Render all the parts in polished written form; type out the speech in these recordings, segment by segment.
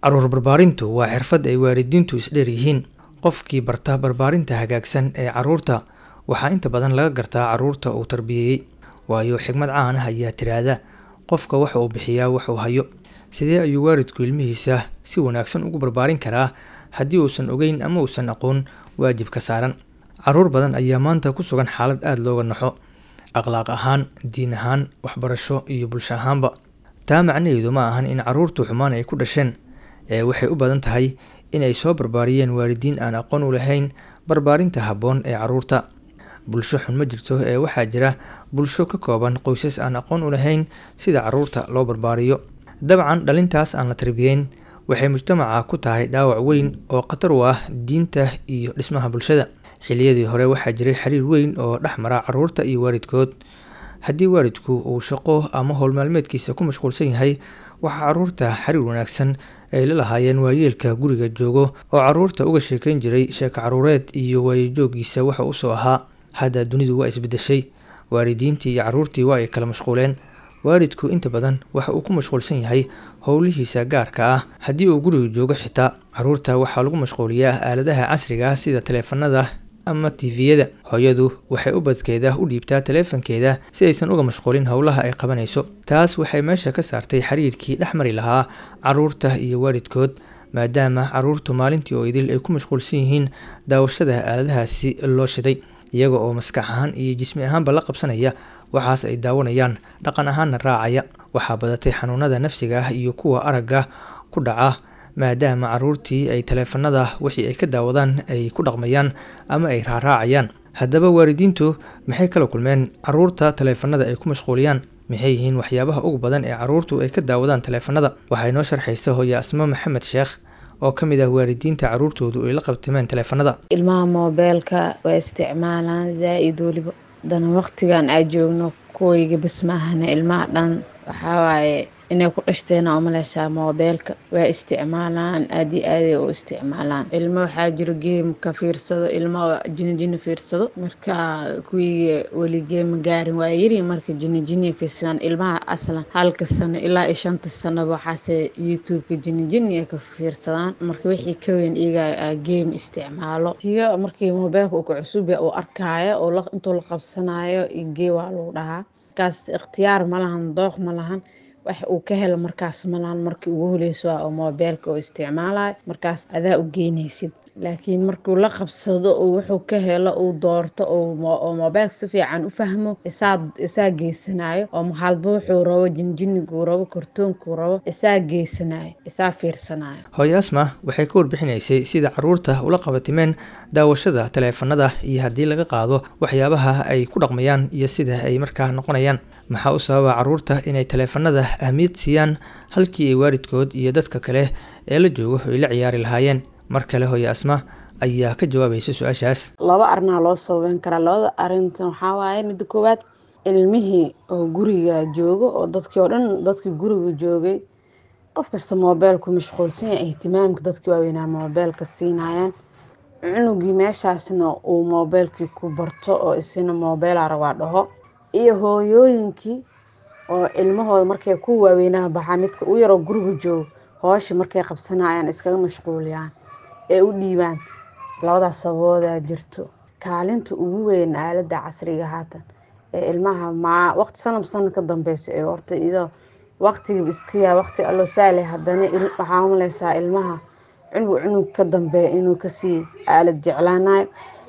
Caruur barbaarintu waa xirfad ay waalidiintu isdheer yihiin. Qofkii barta barbaarinta hagaagsan ee caruurta waxaa inta badan laga gartaa caruurta uu tarbiyey. Waayo xigmad caan ah ayaa tiraahda qofka waxa uu bixiyaa wax uu hayo. Sidee ayuu waalidku ilmihiisa si wanaagsan ugu barbaarin karaa haddii uusan ogeyn ama uusan aqoon waajibka saaran? Caruur badan ayaa maanta ku sugan xaalad aad looga naxo, akhlaaq ahaan, diin ahaan, waxbarasho iyo bulsho ahaanba. Taa macnaheedu ma ahan in caruurtu xumaan ay ku dhasheen, waxay u badan tahay in ay soo barbaariyeen waalidiin aan aqoon u lahayn barbaarinta habboon ee caruurta. Bulsho xun ma jirto, waxaa jira bulsho ka kooban qoysas aan aqoon u lahayn sida caruurta loo barbaariyo. Dabcan dhalintaas aan la tarbiyeyn waxay mujtamaca ku tahay dhaawac weyn oo khatar u ah diinta iyo dhismaha bulshada. Xilliyadii hore waxaa jiray xiriir weyn oo dhex mara caruurta iyo waalidkood. Haddii waalidku uu shaqo ama hawl maalmeedkiisa ku mashquulsan yahay, waxaa caruurta xiriir wanaagsan ay la lahaayeen waayeelka guriga joogo oo caruurta uga sheekeyn jiray sheeko caruureed iyo waayajoogiisa waxa uu soo ahaa. Hadda dunidu waa isbedeshay, waalidiintii iyo caruurtii waa ay kala mashquuleen. Waalidku inta badan waxa uu ku mashquulsan yahay howlihiisa gaarka ah. Haddii uu guriga joogo xitaa, caruurta waxaa lagu mashquuliyaa aaladaha casriga ah sida taleefanada ama TV-yada. Hooyadu waxay ubadkeeda u dhiibtaa taleefankeeda si aysan uga mashquulin howlaha ay qabanayso. Taas waxay meesha ka saartay xiriirkii dhex mari lahaa caruurta iyo waalidkood, maadaama caruurtu maalintii oo idil ay ku mashquulsan yihiin daawashada aaladahaasi loo shiday, iyaga oo maskax ahaan iyo jismi ahaanba la qabsanaya waxaas ay daawanayaan, dhaqan ahaanna raacaya. Waxaa badatay xanuunada nafsiga ah iyo kuwa aragga ku dhaca, maadaama caruurtii ay taleefanada wixii ay ka daawadaan ay ku dhaqmayaan ama ay raacayaan. Haddaba waalidiintu maxay kala kulmeen caruurta taleefanada ay ku mashquuliyaan? Maxay yihiin waxyaabaha ugu badan ee caruurtu ay ka daawadaan taleefanada? Waxay noo sharxaysa hooyo Asma Maxamed Sheekh oo ka mid ah waalidiinta caruurtoodu ay la qabtimeen taleefanada. Ilmaha moobeelka waa isticmaalaan zaa'id waliba. Dan waqtigan ay joogno kuwayga bas maahane ilmaha dhan waxaa waaye inay ku dhashteen oo maleeshaa moobeelka waa isticmaalaan aad iyo aad ay u isticmaalaan. Ilmo waxaa jiro game ka fiirsado, ilmo jini fiirsado, marka kuwii wali game gaarin waa yiri marka jini fiirsadaan. Ilmaha aslan halka sano ilaa 5 sano waxaase YouTube jini ka fiirsadaan, marka wixii ka weyn iyaga game isticmaalo. Tiyo markii moobeelka uu ku cusub yahay oo arkaayo oo intuu la qabsanayo igee waa lagu dhahaa. Kaas ikhtiyaar ma lahan, dooq ma lahan, wax uu ka helo markaas ma lahan. Markii ugu horeyso oo moobeelka oo isticmaalayo markaas adaa u geynaysid, laakiin markuu la qabsado oo wuxuu ka helo uu doorto oo moobeelka si fiican u fahmo isaa geysanayo oo halba wuxuu rabo jinigu rabo kartoonku rabo isaa geysanayo isaa fiirsanayo. Hooyo Asma waxay ka warbixinaysay sida caruurta ula qabatimeen daawashada taleefanada iyo haddii laga qaado waxyaabaha ay ku dhaqmayaan iyo sida ay markaa noqonayaan. Maxaa u sababa caruurta inay taleefanada ahmiyad siiyaan halkii ay waalidkood iyo dadka kale ee la joogo ay la ciyaari lahaayeen? Mar kale hooyo Asma ayaa ka jawaabaysa su'aashaas. Laba arrin loo sabayn karaa. Labada arrintan waxaa waaye mid koowaad ilmihii oo guriga joogo oo dadkii guriga joogay qof kasta moobeelku mashquulsan yahay, ihtimaamka dadkii waaweynaa moobeelka siinayaan. Cunugii meeshaasna uu moobeelkii ku barto oo isina moobeel rabaa dhaho, iyo hooyooyinkii oo ilmahooda markay ku waaweynaa baxaa midka u yaroo guriga joogo hooshi markay qabsanayaan iskaga mashquuliyaan ee u dhiibaan. Labadaas sababooda jirto. Kaalinta ugu weyn aaladda casriga haatan ee ilmaha waqti sanad ka dambayso ee horta iyadoo waqtiga iska yaa waqti allo saalay haddana waxaa malaysaa ilmaha cunug ka dambeeya inuu ka sii aalad jeclaanayo.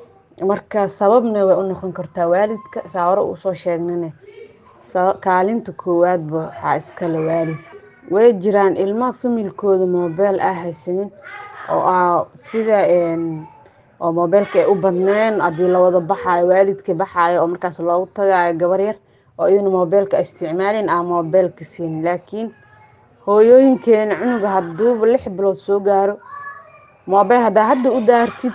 Marka sababna way u noqon kartaa waalidka saawaro uu soo sheegnay. Kaalinta koowaad waxaa iska la waalidka. Way jiraan ilmaha familkooda moobeel haysanin oo sida oo moobeelka ay u badneen haddii la wada baxaayo waalidka baxaayo oo markaas loogu tagaayo gabar yar oo iyaduna moobeelka isticmaalin ama moobeelka siin. Laakiin hooyooyinkeena cunuga hadduu 6 bilood soo gaaro moobeel hadda u daartid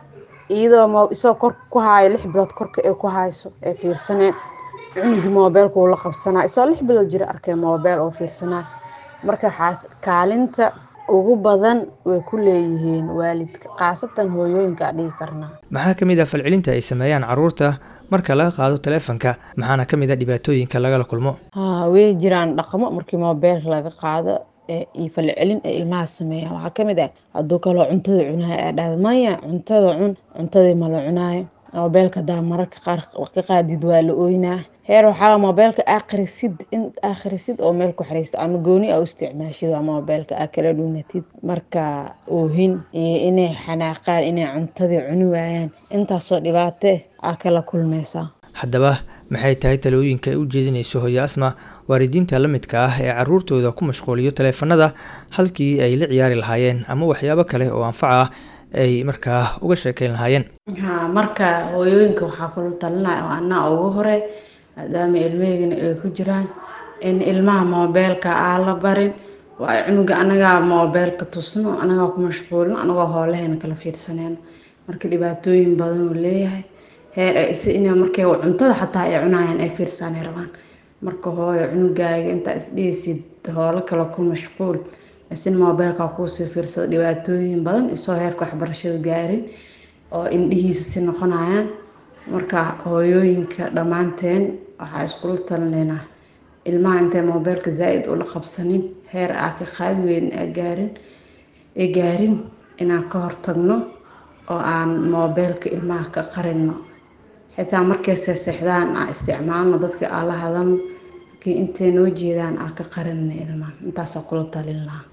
iyadoo isoo kor ku haayo 6 bilood korka ay ku hayso ee fiirsaneen cunugii moobeelku la qabsanaa isoo 6 bilood jira arkay moobeel oo fiirsanaa. Marka kaalinta ugu badan way ku leeyihiin waalidka, qaasatan hooyooyinka dhigi karnaa. Maxaa ka mid ah falcelinta ay sameeyaan caruurta marka laga qaado taleefanka? Maxaana ka mid ah dhibaatooyinka laga kulmo? Way jiraan dhaqamo markii moobeelka laga qaado iyo falcelin ee ilmaha sameeyaan waxaa ka mid ah hadduu kaloo cuntada cunayo aa dhahda maya cuntada cun cuntadii ma la cunaayo moobeelka hadaa mararka qaar ka qaadid waa la ooynaa heer waxaa moobeelka akhrisid oo meel ku xariisto ama gooni aa u isticmaashid waa moobeelka aa kala dhuumatid marka oohin iyo inay xanaaqaan inay cuntadii cuni waayaan intaasoo dhibaate aa kala kulmaysaa. Haddaba maxay tahay talooyinka ay u jeedinayso hooyo Asma waalidiinta la midka ah ee carruurtooda ku mashquuliyo taleefanada halkii ay la ciyaari lahaayeen ama waxyaabo kale oo anfaca ah ay markaa uga sheekeyn lahaayeen? Marka hooyooyinka waxaa kula talinaya oo anaa ugu hore maadaama ilmaheygana ay ku jiraan in ilmaha moobeelka aan la barin waa cunuga anagaa moobeelka tusno anagaa ku mashquulino anagoo howlaheena kala fiirsaneyno marka dhibaatooyin badan uu leeyahay heer inay markay cuntada xataa ay cunayaan ay fiirsanay rabaan marka hooyo cunugaaga intaa isdhehaysid howlo kale ku mashquul isin moobeelka kuusii fiirsado dhibaatooyin badan isoo heerka waxbarashada gaarin oo indhihiisa si noqonayaan marka hooyooyinka dhammaanteen waxaa iskula talinaynaa ilmaha intay moobeelka zaaid ula qabsanin heer aa ka qaadi weyn ay gaarin inaan ka hortagno oo aan moobeelka ilmaha ka qarino xitaa markay seexdaan aan isticmaalno dadka aan la hadalno laakiin intay noo jeedaan aan ka qarinna ilmaha intaasoo kula talin lahaa.